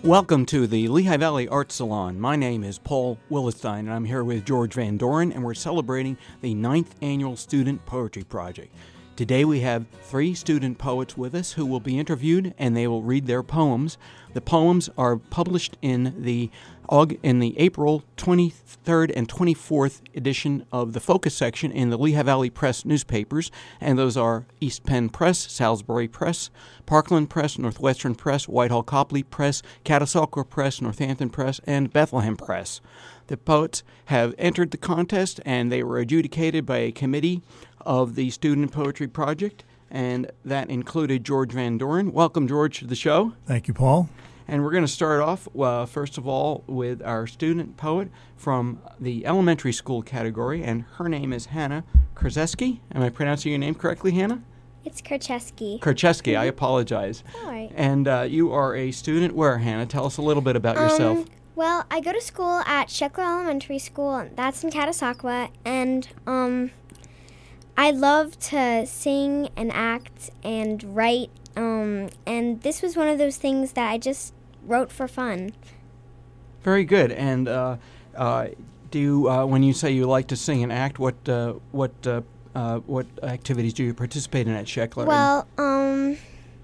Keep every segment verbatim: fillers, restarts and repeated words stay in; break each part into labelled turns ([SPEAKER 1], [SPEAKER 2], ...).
[SPEAKER 1] Welcome to the Lehigh Valley Art Salon. My name is Paul Willestein, and I'm here with George Van Doren, and we're celebrating the ninth Annual Student Poetry Project. Today we have three student poets with us who will be interviewed, and they will read their poems. The poems are published in the in the April twenty-third and twenty-fourth edition of the Focus section in the Lehigh Valley Press newspapers, and those are East Penn Press, Salisbury Press, Parkland Press, Northwestern Press, Whitehall Copley Press, Catasauqua Press, Northampton Press, and Bethlehem Press. The poets have entered the contest, and they were adjudicated by a committee of the Student Poetry Project, and that included George Van Doren. Welcome, George, to the show.
[SPEAKER 2] Thank you, Paul.
[SPEAKER 1] And we're going to start off, uh, first of all, with our student poet from the elementary school category, and her name is Hannah Krzeski. Am I pronouncing your name correctly, Hannah?
[SPEAKER 3] It's Krzeski.
[SPEAKER 1] Krzeski, I apologize.
[SPEAKER 3] All right.
[SPEAKER 1] And uh, you are a student where, Hannah? Tell us a little bit about um, yourself.
[SPEAKER 3] Well, I go to school at Sheckler Elementary School. That's in Catasauqua, and um, I love to sing and act and write. Um, and this was one of those things that I just wrote for fun.
[SPEAKER 1] Very good. And uh, uh, do you, uh, when you say you like to sing and act, what uh, what uh, uh, what activities do you participate in at Sheckler?
[SPEAKER 3] Well, um,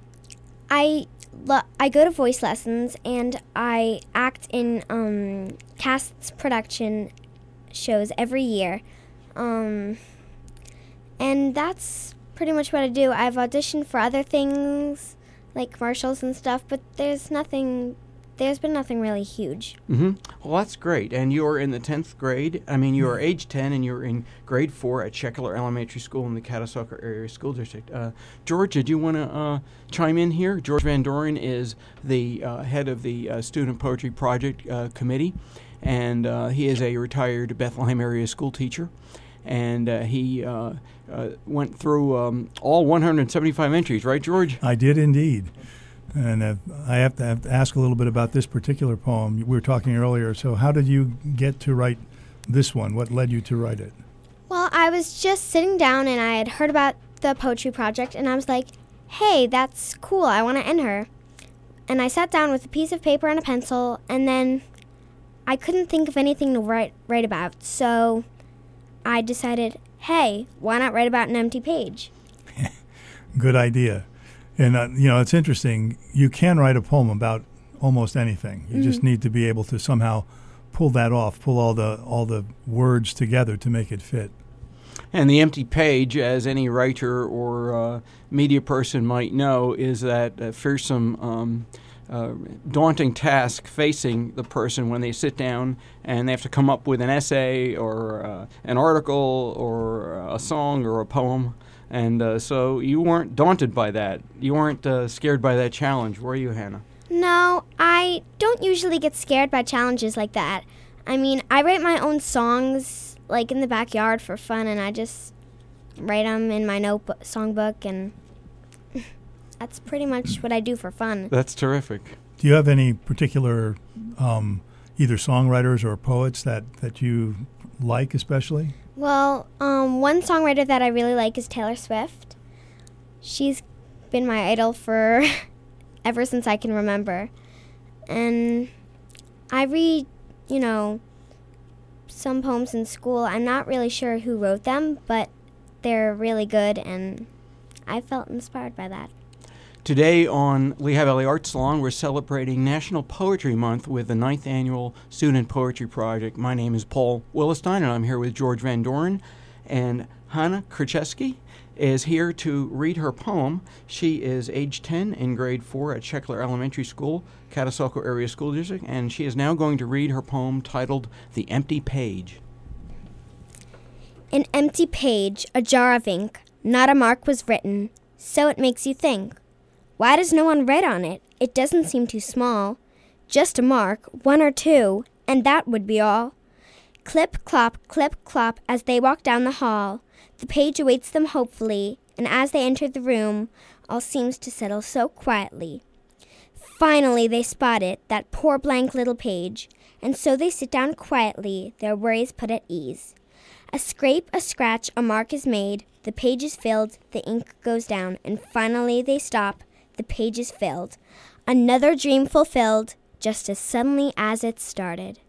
[SPEAKER 3] I lo- I go to voice lessons and I act in um, casts production shows every year, um, and that's pretty much what I do. I've auditioned for other things, like commercials and stuff, but there's nothing, there's been nothing really huge.
[SPEAKER 1] Mm-hmm. Well, that's great. And you're in the tenth grade. I mean, you are age ten, and you're in grade four at Sheckler Elementary School in the Catasauqua Area School District. Uh, George, did you want to uh, chime in here? George Van Doren is the uh, head of the uh, Student Poetry Project uh, Committee, and uh, he is a retired Bethlehem area school teacher. And uh, he uh, uh, went through um, all one hundred seventy-five entries, right, George?
[SPEAKER 2] I did indeed. And uh, I have to, have to ask a little bit about this particular poem. We were talking earlier, so how did you get to write this one? What led you to write it?
[SPEAKER 3] Well, I was just sitting down and I had heard about the poetry project, and I was like, hey, that's cool, I want to enter. And I sat down with a piece of paper and a pencil, and then I couldn't think of anything to write, write about, so I decided, hey, why not write about an empty page?
[SPEAKER 2] Good idea. And, uh, you know, it's interesting. You can write a poem about almost anything. You mm-hmm. just need to be able to somehow pull that off, pull all the all the words together to make it fit.
[SPEAKER 1] And the empty page, as any writer or uh, media person might know, is that uh, fearsome, um, uh, daunting task facing the person when they sit down and they have to come up with an essay or uh, an article or a song or a poem. And uh, so you weren't daunted by that. You weren't uh, scared by that challenge, were you, Hannah?
[SPEAKER 3] No, I don't usually get scared by challenges like that. I mean, I write my own songs, like, in the backyard for fun, and I just write them in my notebook, songbook, and that's pretty much what I do for fun.
[SPEAKER 1] That's terrific.
[SPEAKER 2] Do you have any particular um, either songwriters or poets that, that you like especially?
[SPEAKER 3] Well, um, one songwriter that I really like is Taylor Swift. She's been my idol for ever since I can remember. And I read, you know, some poems in school. I'm not really sure who wrote them, but they're really good, and I felt inspired by that.
[SPEAKER 1] Today on Lehigh Valley Art Salon, we're celebrating National Poetry Month with the ninth Annual Student Poetry Project. My name is Paul Willestein, and I'm here with George Van Doren. And Hannah Krzeski is here to read her poem. She is age ten in grade four at Sheckler Elementary School, Catasauqua Area School District, and she is now going to read her poem titled The Empty Page.
[SPEAKER 3] An empty page, a jar of ink, not a mark was written, so it makes you think. Why does no one write on it? It doesn't seem too small. Just a mark, one or two, and that would be all. Clip, clop, clip, clop, as they walk down the hall. The page awaits them hopefully, and as they enter the room, all seems to settle so quietly. Finally they spot it, that poor blank little page, and so they sit down quietly, their worries put at ease. A scrape, a scratch, a mark is made, the page is filled, the ink goes down, and finally they stop, the page is filled. Another dream fulfilled, just as suddenly as it started.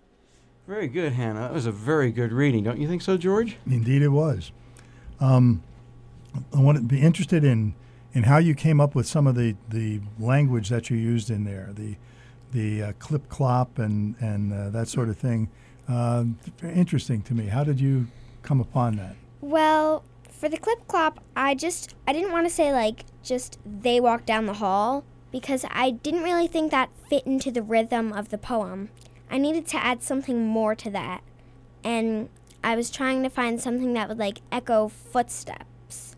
[SPEAKER 1] Very good, Hannah. That was a very good reading. Don't you think so, George?
[SPEAKER 2] Indeed it was. Um, I want to be interested in, in how you came up with some of the, the language that you used in there, the the uh, clip-clop and, and uh, that sort of thing. Uh, very interesting to me. How did you come upon that?
[SPEAKER 3] Well, for the clip-clop, I just, I didn't want to say, like, just they walk down the hall, because I didn't really think that fit into the rhythm of the poem. I needed to add something more to that, and I was trying to find something that would, like, echo footsteps.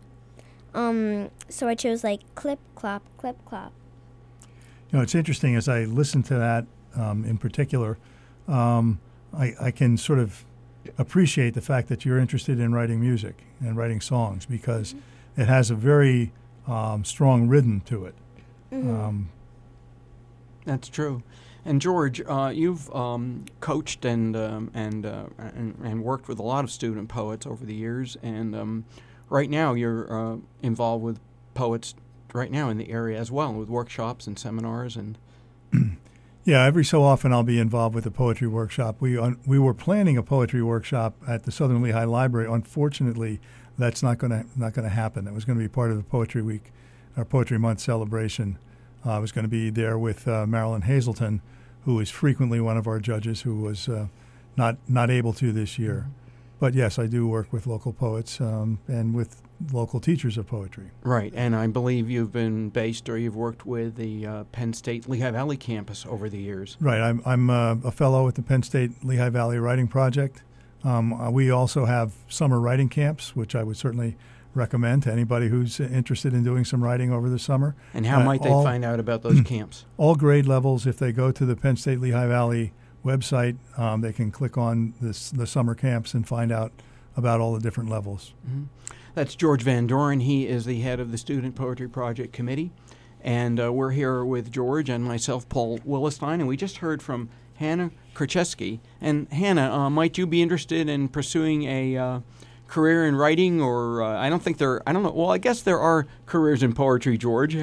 [SPEAKER 3] Um, so I chose, like, clip-clop, clip-clop.
[SPEAKER 2] You know, it's interesting as I listen to that um, in particular, um, I, I can sort of appreciate the fact that you're interested in writing music and writing songs because mm-hmm. it has a very um, strong rhythm to it.
[SPEAKER 3] Mm-hmm.
[SPEAKER 2] Um,
[SPEAKER 1] That's true. And George, uh, you've um, coached and, um, and, uh, and and worked with a lot of student poets over the years, and um, right now you're uh, involved with poets right now in the area as well, with workshops and seminars and.
[SPEAKER 2] Yeah, every so often I'll be involved with a poetry workshop. We uh, we were planning a poetry workshop at the Southern Lehigh Library. Unfortunately, that's not going to not going to happen. It was going to be part of the Poetry Week, our Poetry Month celebration. Uh, I was going to be there with uh, Marilyn Hazelton, who is frequently one of our judges, who was uh, not not able to this year. But yes, I do work with local poets um, and with local teachers of poetry.
[SPEAKER 1] Right, and I believe you've been based or you've worked with the uh, Penn State Lehigh Valley campus over the years.
[SPEAKER 2] Right, I'm, I'm uh, a fellow at the Penn State Lehigh Valley Writing Project. Um, uh, we also have summer writing camps, which I would certainly recommend to anybody who's interested in doing some writing over the summer.
[SPEAKER 1] And how
[SPEAKER 2] uh,
[SPEAKER 1] might they
[SPEAKER 2] all,
[SPEAKER 1] find out about those camps?
[SPEAKER 2] All grade levels, if they go to the Penn State Lehigh Valley website, um, they can click on this, the summer camps and find out about all the different levels.
[SPEAKER 1] Mm-hmm. That's George Van Doren. He is the head of the Student Poetry Project Committee. And uh, we're here with George and myself, Paul Willestein, and we just heard from Hannah Krzeski. And Hannah, uh, might you be interested in pursuing a uh, career in writing? Or uh, I don't think there, I don't know, well, I guess there are careers in poetry, George.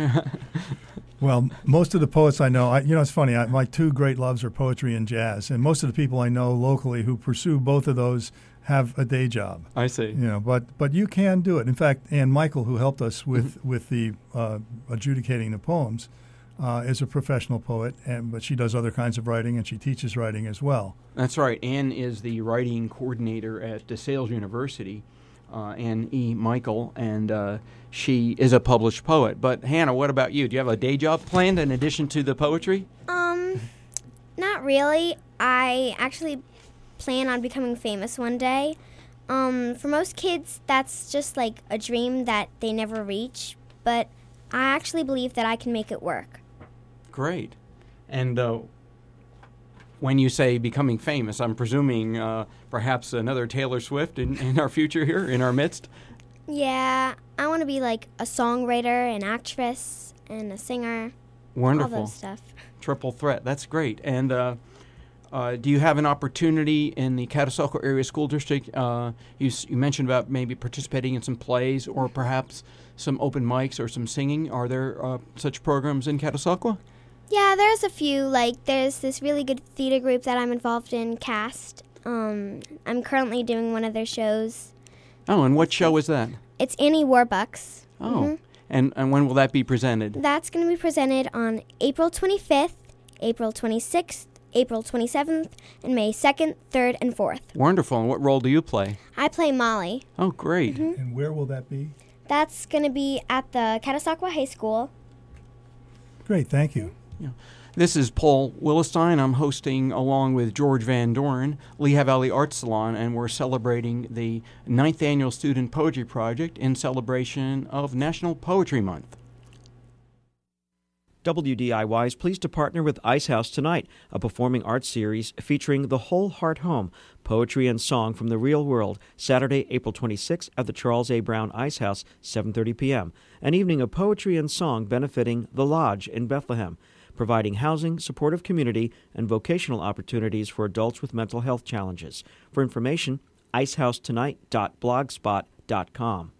[SPEAKER 2] Well, most of the poets I know, I, you know, it's funny, I, my two great loves are poetry and jazz. And most of the people I know locally who pursue both of those have a day job.
[SPEAKER 1] I see.
[SPEAKER 2] You know, but but you can do it. In fact, Ann Michael, who helped us with mm-hmm. with the uh, adjudicating the poems, uh, is a professional poet, and but she does other kinds of writing and she teaches writing as well.
[SPEAKER 1] That's right. Ann is the writing coordinator at DeSales University, uh, Ann E. Michael, and uh, she is a published poet. But Hannah, what about you? Do you have a day job planned in addition to the poetry?
[SPEAKER 3] Um, not really. I actually plan on becoming famous one day. Um, for most kids, that's just like a dream that they never reach, but I actually believe that I can make it work.
[SPEAKER 1] Great. And uh, when you say becoming famous, I'm presuming uh, perhaps another Taylor Swift in, in our future here, in our midst?
[SPEAKER 3] Yeah, I want to be like a songwriter, an actress, and a singer.
[SPEAKER 1] Wonderful.
[SPEAKER 3] All those stuff.
[SPEAKER 1] Triple threat. That's great. And uh, Uh, do you have an opportunity in the Catasauqua Area School District? Uh, you, you mentioned about maybe participating in some plays or perhaps some open mics or some singing. Are there uh, such programs in Catasauqua?
[SPEAKER 3] Yeah, there's a few. Like, there's this really good theater group that I'm involved in, CAST. Um, I'm currently doing one of their shows.
[SPEAKER 1] Oh, and what show is that?
[SPEAKER 3] It's Annie Warbucks.
[SPEAKER 1] Oh,
[SPEAKER 3] mm-hmm.
[SPEAKER 1] and, and when will that be presented?
[SPEAKER 3] That's going to be presented on April twenty-fifth, April twenty-sixth, April twenty-seventh, and May second, third, and fourth.
[SPEAKER 1] Wonderful. And what role do you play?
[SPEAKER 3] I play Molly.
[SPEAKER 1] Oh, great.
[SPEAKER 3] Mm-hmm.
[SPEAKER 2] And where will that be?
[SPEAKER 3] That's going to be at the Catasauqua High School.
[SPEAKER 2] Great, thank you.
[SPEAKER 1] Yeah. This is Paul Willestein. I'm hosting, along with George Van Doren, Lehigh Valley Arts Salon, and we're celebrating the ninth Annual Student Poetry Project in celebration of National Poetry Month.
[SPEAKER 4] W D I Y is pleased to partner with Ice House Tonight, a performing arts series featuring The Whole Heart Home, poetry and song from the real world, Saturday, April twenty-sixth at the Charles A. Brown Ice House, seven thirty p.m. An evening of poetry and song benefiting The Lodge in Bethlehem, providing housing, supportive community, and vocational opportunities for adults with mental health challenges. For information, ice house tonight dot blogspot dot com.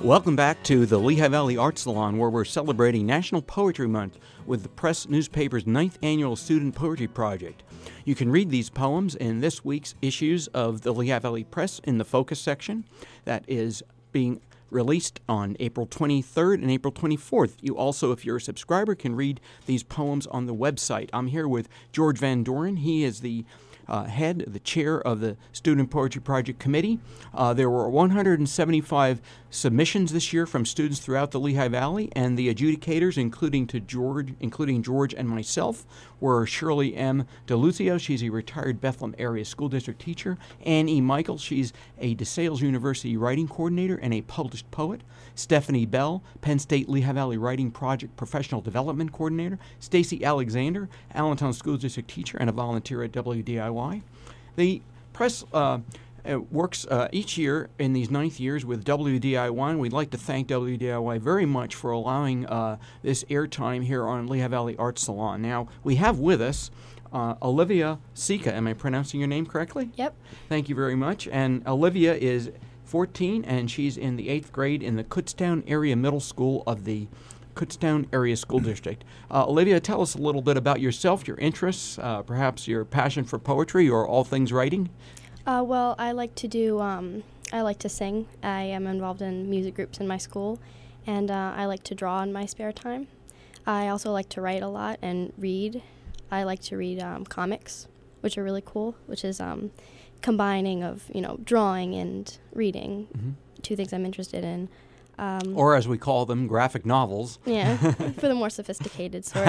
[SPEAKER 1] Welcome back to the Lehigh Valley Art Salon, where we're celebrating National Poetry Month with the Press newspaper's ninth Annual Student Poetry Project. You can read these poems in this week's issues of the Lehigh Valley Press in the Focus section that is being released on April twenty-third and April twenty-fourth. You also, if you're a subscriber, can read these poems on the website. I'm here with George Van Doren. He is the uh, head, the chair of the Student Poetry Project Committee. Uh, there were one hundred seventy-five submissions this year from students throughout the Lehigh Valley, and the adjudicators, including to George, including George and myself, were Shirley M. DeLuzio. She's a retired Bethlehem area school district teacher. Ann E. Michael. She's a DeSales University writing coordinator and a published poet. Stephanie Bell, Penn State Lehigh Valley Writing Project Professional Development Coordinator. Stacy Alexander, Allentown School District teacher and a volunteer at W D I Y. The press uh, uh, works uh, each year in these ninth years with W D I Y, and we'd like to thank W D I Y very much for allowing uh, this airtime here on Lehigh Valley Art Salon. Now, we have with us uh, Olivia Sika. Am I pronouncing your name correctly?
[SPEAKER 5] Yep.
[SPEAKER 1] Thank you very much. And Olivia is fourteen, and she's in the eighth grade in the Kutztown Area Middle School of the Kutztown Area School District. Uh, Olivia, tell us a little bit about yourself, your interests, uh, perhaps your passion for poetry or all things writing.
[SPEAKER 5] Uh, well, I like to do, um, I like to sing. I am involved in music groups in my school, and uh, I like to draw in my spare time. I also like to write a lot and read. I like to read um, comics, which are really cool, which is um, combining of, you know, drawing and reading, mm-hmm. two things I'm interested in. Um,
[SPEAKER 1] or as we call them, graphic novels.
[SPEAKER 5] Yeah, for the more sophisticated sort.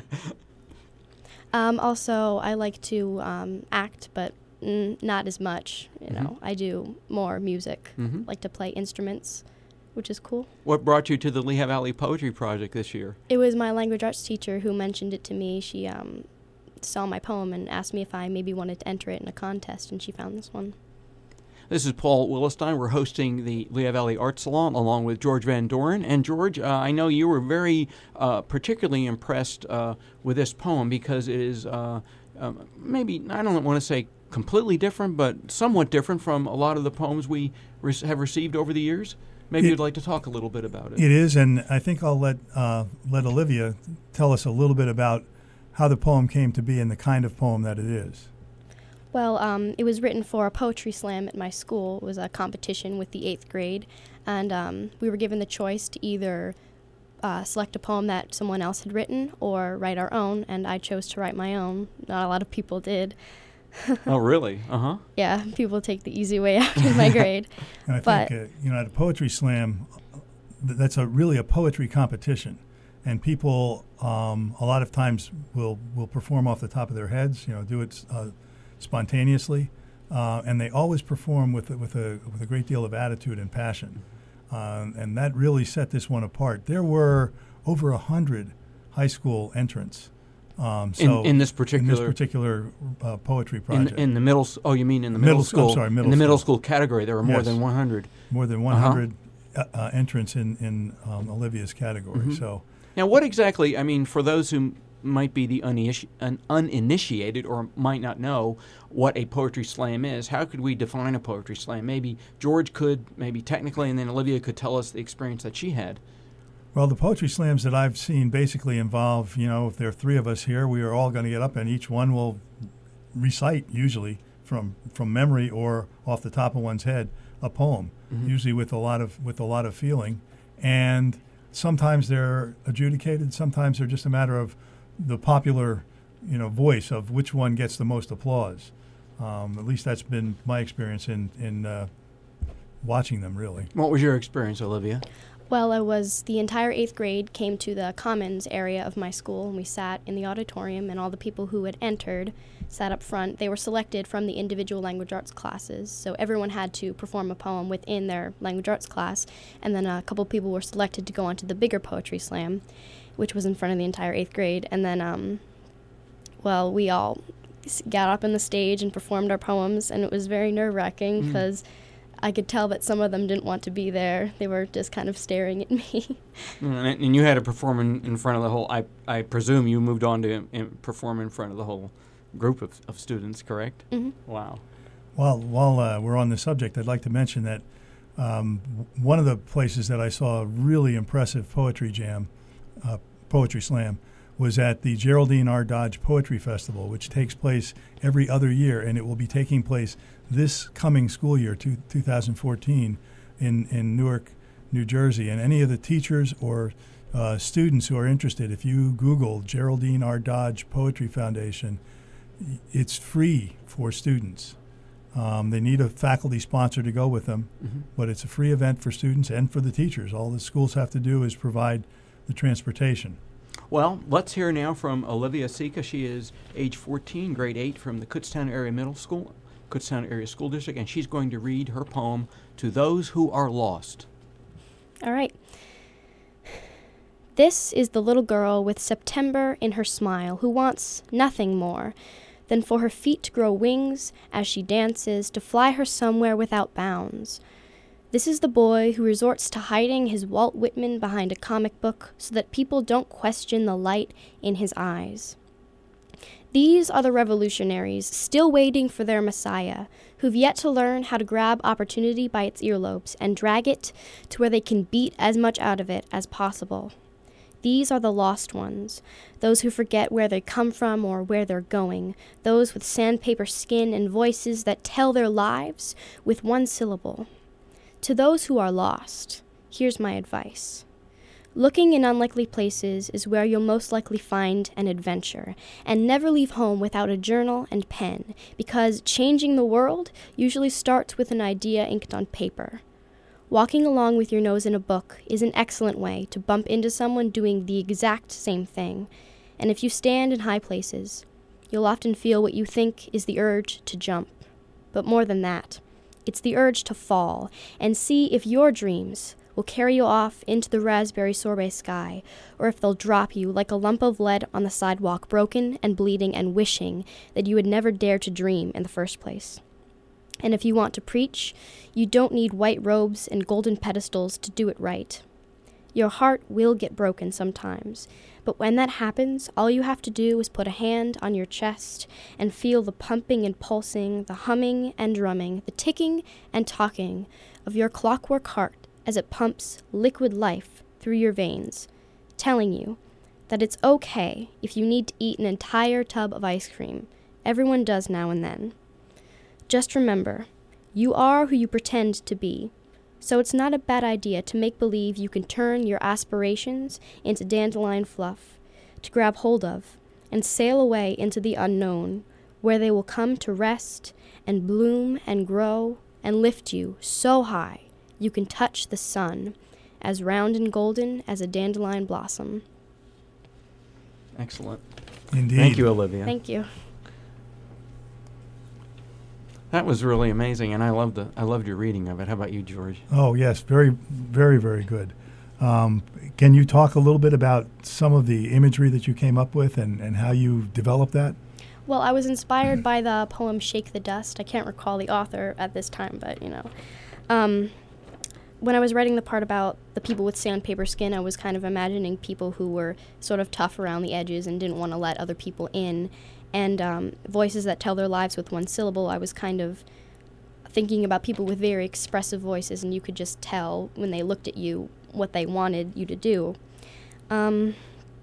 [SPEAKER 5] um, also, I like to um, act, but mm, not as much. You mm-hmm. know, I do more music. Mm-hmm. Like to play instruments, which is cool.
[SPEAKER 1] What brought you to the Lehigh Valley Poetry Project this year?
[SPEAKER 5] It was my language arts teacher who mentioned it to me. She um, saw my poem and asked me if I maybe wanted to enter it in a contest, and she found this one.
[SPEAKER 1] This is Paul Willestein. We're hosting the Lehigh Valley Art Salon along with George Van Doren. And George, uh, I know you were very uh, particularly impressed uh, with this poem because it is uh, uh, maybe, I don't want to say completely different, but somewhat different from a lot of the poems we re- have received over the years. Maybe it, you'd like to talk a little bit about it.
[SPEAKER 2] It is, and I think I'll let uh, let Olivia tell us a little bit about how the poem came to be and the kind of poem that it is.
[SPEAKER 5] Well, um, it was written for a poetry slam at my school. It was a competition with the eighth grade, and um, we were given the choice to either uh, select a poem that someone else had written or write our own, and I chose to write my own. Not a lot of people did.
[SPEAKER 1] Oh, really? Uh-huh.
[SPEAKER 5] Yeah, people take the easy way out in my grade.
[SPEAKER 2] And I
[SPEAKER 5] but
[SPEAKER 2] think, uh, you know, at a poetry slam, th- that's a really a poetry competition, and people um, a lot of times will, will perform off the top of their heads, you know, do it uh, spontaneously, uh, and they always perform with with a with a great deal of attitude and passion, uh, and that really set this one apart. There were over a hundred high school entrants. Um, so
[SPEAKER 1] in, in this particular
[SPEAKER 2] in this particular uh, poetry project,
[SPEAKER 1] in, in the middle. Oh, you mean in the middle,
[SPEAKER 2] middle
[SPEAKER 1] school?
[SPEAKER 2] I'm sorry, middle
[SPEAKER 1] in the middle
[SPEAKER 2] school.
[SPEAKER 1] school category, there were more
[SPEAKER 2] yes.
[SPEAKER 1] than one hundred.
[SPEAKER 2] More than one hundred uh-huh. uh, uh, entrants in in um, Olivia's category.
[SPEAKER 1] Mm-hmm.
[SPEAKER 2] So
[SPEAKER 1] now, what exactly? I mean, for those who might be the uniniti- un- uninitiated or might not know what a poetry slam is, how could we define a poetry slam? Maybe George could, maybe technically, and then Olivia could tell us the experience that she had.
[SPEAKER 2] Well, the poetry slams that I've seen basically involve, you know, if there are three of us here, we are all going to get up and each one will recite, usually from from memory or off the top of one's head, a poem, mm-hmm. usually with a lot of with a lot of feeling. And sometimes they're adjudicated, sometimes they're just a matter of the popular, you know, voice of which one gets the most applause. Um, at least that's been my experience in in uh, watching them, really.
[SPEAKER 1] What was your experience, Olivia?
[SPEAKER 5] Well, I was the entire eighth grade came to the commons area of my school, and we sat in the auditorium, and all the people who had entered sat up front. They were selected from the individual language arts classes, so everyone had to perform a poem within their language arts class, and then a couple people were selected to go on to the bigger poetry slam, which was in front of the entire eighth grade. And then, um, well, we all got up on the stage and performed our poems, and it was very nerve-wracking because mm. I could tell that some of them didn't want to be there. They were just kind of staring at me.
[SPEAKER 1] Mm, and you had to perform in, in front of the whole, I, I presume you moved on to in, perform in front of the whole group of, of students, correct?
[SPEAKER 5] Mm-hmm.
[SPEAKER 1] Wow.
[SPEAKER 2] Well, while uh, we're on the subject, I'd like to mention that Um, one of the places that I saw a really impressive poetry jam, uh, poetry slam, was at the Geraldine R. Dodge Poetry Festival, which takes place every other year, and it will be taking place this coming school year, two, 2014, in, in Newark, New Jersey. And any of the teachers or uh, students who are interested, if you Google Geraldine R. Dodge Poetry Foundation, it's free for students. Um, they need a faculty sponsor to go with them, mm-hmm. but it's a free event for students and for the teachers. All the schools have to do is provide the transportation.
[SPEAKER 1] Well, let's hear now from Olivia Sika. She is age fourteen, grade eight, from the Kutztown Area Middle School, Kutztown Area School District, and she's going to read her poem, To Those Who Are Lost.
[SPEAKER 5] All right. This is the little girl with September in her smile who wants nothing more than for her feet to grow wings as she dances, to fly her somewhere without bounds. This is the boy who resorts to hiding his Walt Whitman behind a comic book so that people don't question the light in his eyes. These are the revolutionaries still waiting for their Messiah, who've yet to learn how to grab opportunity by its earlobes and drag it to where they can beat as much out of it as possible. These are the lost ones, those who forget where they come from or where they're going, those with sandpaper skin and voices that tell their lives with one syllable. To those who are lost, here's my advice. Looking in unlikely places is where you'll most likely find an adventure, and never leave home without a journal and pen, because changing the world usually starts with an idea inked on paper. Walking along with your nose in a book is an excellent way to bump into someone doing the exact same thing, and if you stand in high places, you'll often feel what you think is the urge to jump. But more than that, it's the urge to fall and see if your dreams will carry you off into the raspberry sorbet sky, or if they'll drop you like a lump of lead on the sidewalk, broken and bleeding and wishing that you had never dared to dream in the first place. And if you want to preach, you don't need white robes and golden pedestals to do it right. Your heart will get broken sometimes, but when that happens, all you have to do is put a hand on your chest and feel the pumping and pulsing, the humming and drumming, the ticking and talking of your clockwork heart as it pumps liquid life through your veins, telling you that it's okay if you need to eat an entire tub of ice cream. Everyone does now and then. Just remember, you are who you pretend to be, so it's not a bad idea to make believe you can turn your aspirations into dandelion fluff, to grab hold of, and sail away into the unknown, where they will come to rest and bloom and grow and lift you so high you can touch the sun, as round and golden as a dandelion blossom.
[SPEAKER 1] Excellent.
[SPEAKER 2] Indeed.
[SPEAKER 1] Thank you, Olivia.
[SPEAKER 5] Thank you.
[SPEAKER 1] That was really amazing, and I loved the I loved your reading of it. How about you, George?
[SPEAKER 2] Oh, yes, very, very, very good. Um, can you talk a little bit about some of the imagery that you came up with and, and how you developed that?
[SPEAKER 5] Well, I was inspired by the poem Shake the Dust. I can't recall the author at this time, but, you know. Um, when I was writing the part about the people with sandpaper skin, I was kind of imagining people who were sort of tough around the edges and didn't want to let other people in. And um, voices that tell their lives with one syllable, I was kind of thinking about people with very expressive voices, and you could just tell when they looked at you what they wanted you to do. Um,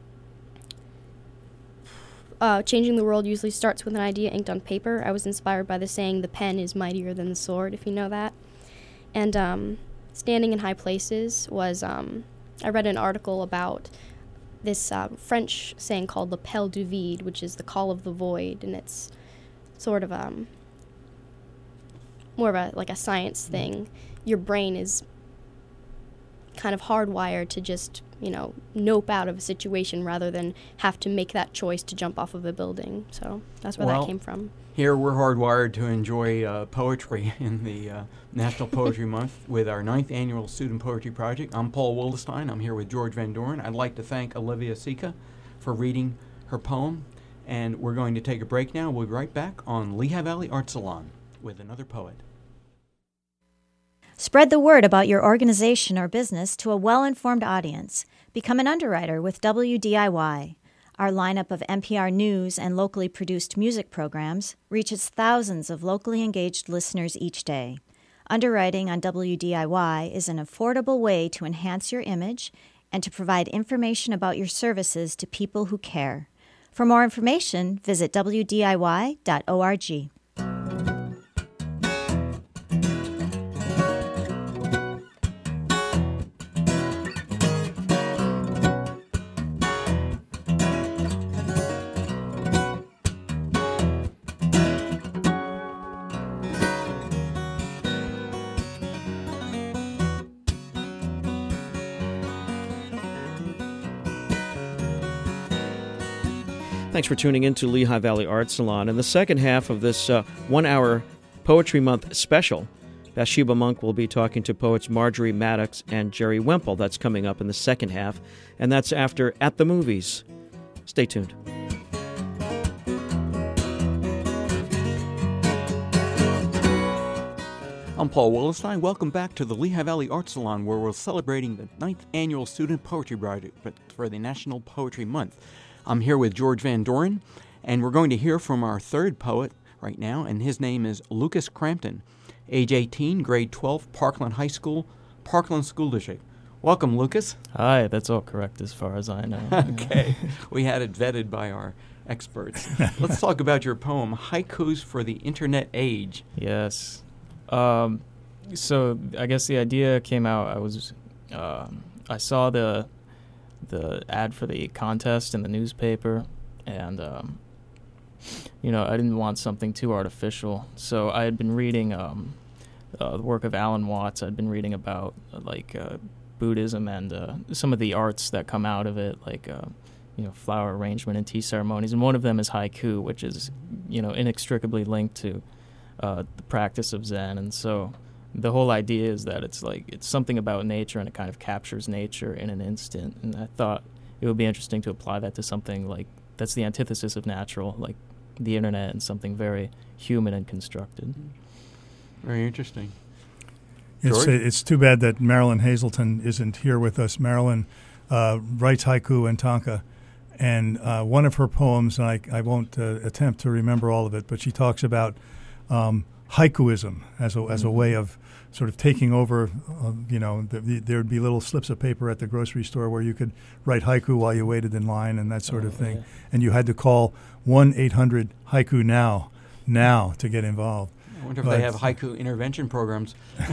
[SPEAKER 5] uh, changing the world usually starts with an idea inked on paper. I was inspired by the saying, the pen is mightier than the sword, if you know that. And um, standing in high places was, um, I read an article about this uh, French saying called l'appel du vide, which is the call of the void, and it's sort of um, more of a like a science thing. Your brain is kind of hardwired to just, you know, nope out of a situation rather than have to make that choice to jump off of a building. So that's where
[SPEAKER 1] well,
[SPEAKER 5] that came from.
[SPEAKER 1] Here we're hardwired to enjoy uh, poetry in the uh, National Poetry Month with our ninth annual Student Poetry Project. I'm Paul Wildestein. I'm here with George Van Doren. I'd like to thank Olivia Sika for reading her poem. And we're going to take a break now. We'll be right back on Lehigh Valley Art Salon with another poet.
[SPEAKER 6] Spread the word about your organization or business to a well-informed audience. Become an underwriter with W D I Y. Our lineup of N P R News and locally produced music programs reaches thousands of locally engaged listeners each day. Underwriting on W D I Y is an affordable way to enhance your image and to provide information about your services to people who care. For more information, visit w d i y dot org.
[SPEAKER 4] Thanks for tuning in to Lehigh Valley Art Salon. In the second half of this uh, one-hour Poetry Month special, Bathsheba Monk will be talking to poets Marjorie Maddox and Jerry Wemple. That's coming up in the second half, and that's after At the Movies. Stay tuned.
[SPEAKER 1] I'm Paul Willenstein. Welcome back to the Lehigh Valley Art Salon, where we're celebrating the ninth Annual Student Poetry Project for the National Poetry Month. I'm here with George Van Doren, and we're going to hear from our third poet right now, and his name is Lucas Crampton, age eighteen, grade twelve, Parkland High School, Parkland School District. Welcome, Lucas.
[SPEAKER 7] Hi, that's all correct as far as I know.
[SPEAKER 1] Okay, we had it vetted by our experts. Let's talk about your poem, Haikus for the Internet Age.
[SPEAKER 7] Yes. Um, so I guess the idea came out, I was, um, I saw the the ad for the contest in the newspaper, and um, you know, I didn't want something too artificial, so I had been reading um, uh, the work of Alan Watts. I'd been reading about uh, like uh, Buddhism and uh, some of the arts that come out of it, like uh, you know, flower arrangement and tea ceremonies, and one of them is haiku, which is, you know, inextricably linked to uh, the practice of Zen. And so the whole idea is that it's like it's something about nature, and it kind of captures nature in an instant. And I thought it would be interesting to apply that to something like that's the antithesis of natural, like the internet, and something very human and constructed.
[SPEAKER 1] Very interesting.
[SPEAKER 2] It's, it's too bad that Marilyn Hazelton isn't here with us. Marilyn uh, writes haiku and tanka, and uh, one of her poems, and I, I won't uh, attempt to remember all of it, but she talks about um, haikuism as a, as a way of sort of taking over. Uh, you know, the, the, there would be little slips of paper at the grocery store where you could write haiku while you waited in line and that sort
[SPEAKER 7] oh,
[SPEAKER 2] of thing.
[SPEAKER 7] Yeah.
[SPEAKER 2] And you had to call one eight hundred haiku now, now to get involved.
[SPEAKER 1] I wonder if but they have haiku intervention programs.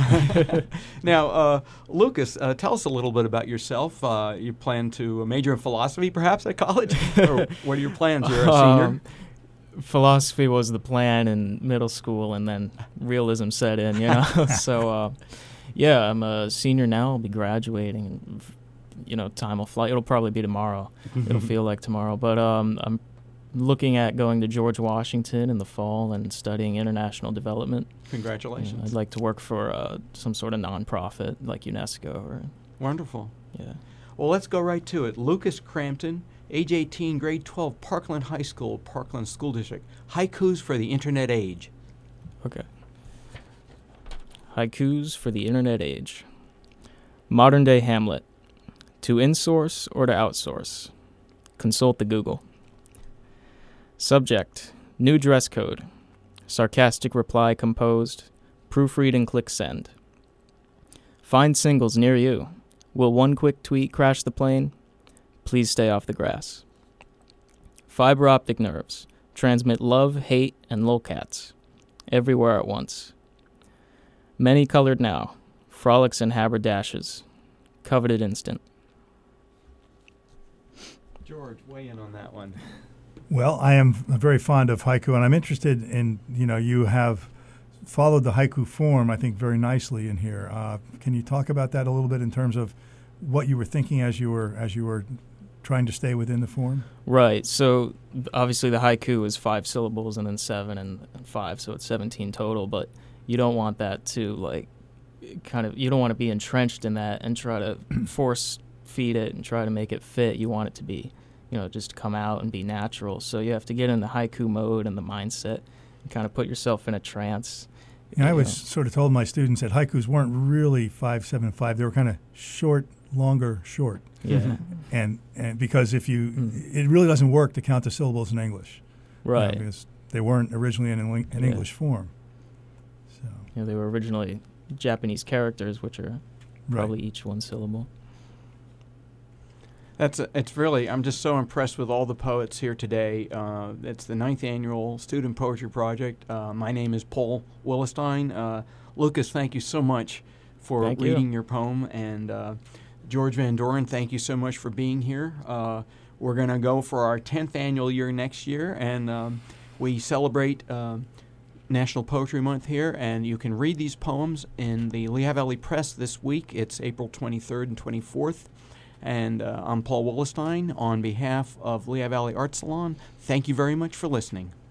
[SPEAKER 1] Now, uh, Lucas, uh, tell us a little bit about yourself. Uh, you plan to major in philosophy, perhaps, at college? Or what are your plans? You're a senior?
[SPEAKER 7] Um, philosophy was the plan in middle school, and then realism set in, you know. so, uh, yeah, I'm a senior now. I'll be graduating, and, you know, time will fly. It'll probably be tomorrow. It'll feel like tomorrow. But um, I'm looking at going to George Washington in the fall and studying international development.
[SPEAKER 1] Congratulations.
[SPEAKER 7] You know, I'd like to work for uh, some sort of nonprofit like UNESCO. Or,
[SPEAKER 1] Wonderful.
[SPEAKER 7] Yeah.
[SPEAKER 1] Well, let's go right to it. Lucas Crampton, age eighteen, grade twelve, Parkland High School, Parkland School District. Haikus for the Internet Age.
[SPEAKER 7] Okay. Haikus for the Internet Age. Modern-day Hamlet. To insource or to outsource? Consult the Google. Subject, new dress code. Sarcastic reply composed. Proofread and click send. Find singles near you. Will one quick tweet crash the plane? Please stay off the grass. Fiber optic nerves. Transmit love, hate, and lolcats. Everywhere at once. Many colored now. Frolics and haberdashes. Coveted instant.
[SPEAKER 1] George, weigh in on that one.
[SPEAKER 2] Well, I am very fond of haiku, and I'm interested in, you know, you have followed the haiku form, I think, very nicely in here. Uh, can you talk about that a little bit in terms of what you were thinking as you were as you were trying to stay within the form?
[SPEAKER 7] Right. So obviously the haiku is five syllables and then seven and, and five, so it's seventeen total, but you don't want that to, like, kind of, you don't want to be entrenched in that and try to force feed it and try to make it fit. You want it to be, you know, just come out and be natural. So you have to get in the haiku mode and the mindset and kind of put yourself in a trance.
[SPEAKER 2] Yeah, I was know. sort of told my students that haikus weren't really five, seven, five. They were kind of short, longer, short.
[SPEAKER 7] Yeah.
[SPEAKER 2] and and because if you, mm. it really doesn't work to count the syllables in English.
[SPEAKER 7] Right.
[SPEAKER 2] You know, because they weren't originally in an
[SPEAKER 7] yeah.
[SPEAKER 2] English form. So.
[SPEAKER 7] Yeah, they were originally Japanese characters, which are
[SPEAKER 2] Right.
[SPEAKER 7] probably each one syllable.
[SPEAKER 1] That's a, it's really, I'm just so impressed with all the poets here today. Uh, it's the ninth annual Student Poetry Project. Uh, my name is Paul Willestein. Uh, Lucas, thank you so much for
[SPEAKER 7] Thank you.
[SPEAKER 1] reading your poem. And uh, George Van Doren, thank you so much for being here. Uh, we're going to go for our tenth annual year next year, and um, we celebrate uh, National Poetry Month here, and you can read these poems in the Lehigh Valley Press this week. It's April twenty-third and twenty-fourth. And uh, I'm Paul Willestein on behalf of Lehigh Valley Art Salon. Thank you very much for listening.